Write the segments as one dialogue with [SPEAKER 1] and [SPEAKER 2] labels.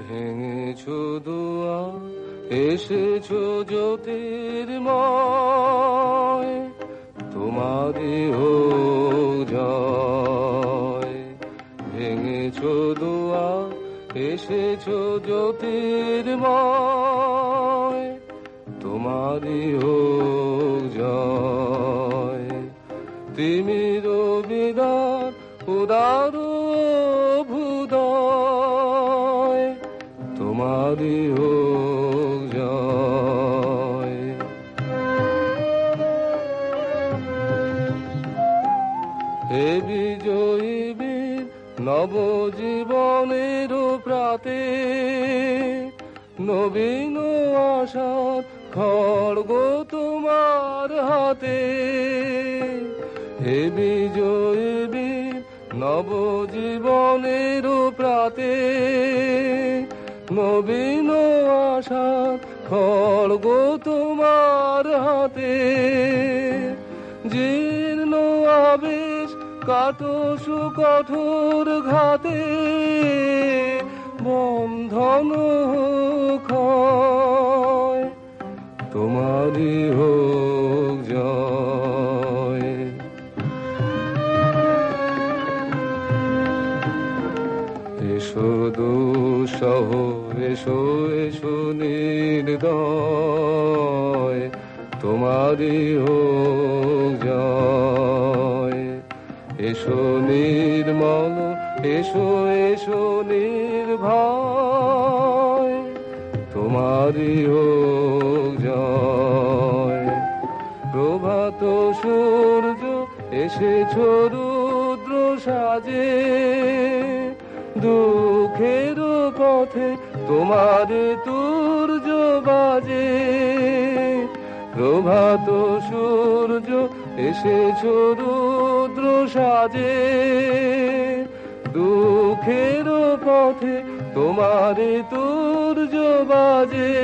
[SPEAKER 1] ভেঙেছো দুয়ার, এসেছো জ্যোতির্ময়, তোমারই হোক জয়। ভেঙেছো দুয়ার, এসেছো জ্যোতির্ময়, তোমারই হোক জয়। তিমির বিদার উদার ভুদয়, তোমারই হোক জয়। হে বিজয়ী বীর নবজীবনের প্রাতে, নবীন আশার খড়গ তোমার হাতে। হে বিজয়ী বীর নবজীবনের প্রাতে, নবীন আশার খড়গ তোমার হাতে। জীর্ণ আবেশ কাটো সুকঠোর ঘাতে, বন্ধন ক্ষয়, তোমারই হোক জয়। এসো দুঃসহ, এসো এসো নির্দয়, তোমারই হোক জয়। এসো নির্মল, এসো এসো নির্ভয়, তোমারই হোক জয়। প্রভাত সূর্য এসেছো রুদ্র সাজে, দুঃখের পথে তোমার তুর্য বাজে। প্রভাত সূর্য এসেছো রুদ্র সাজে, দুঃখের পথে তোমার তুর্য বাজে।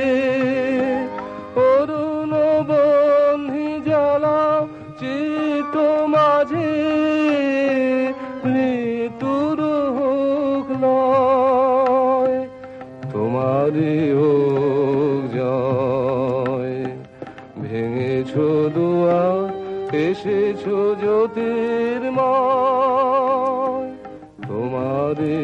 [SPEAKER 1] অরুণ বন্ধি জ্বালা চিত্ত মাঝে, মৃত্যুর হোক লয়, তোমারই হোক জয়। ভেঙেছো দুয়ার, এসেছো জ্যোতির্ময়, তোমারই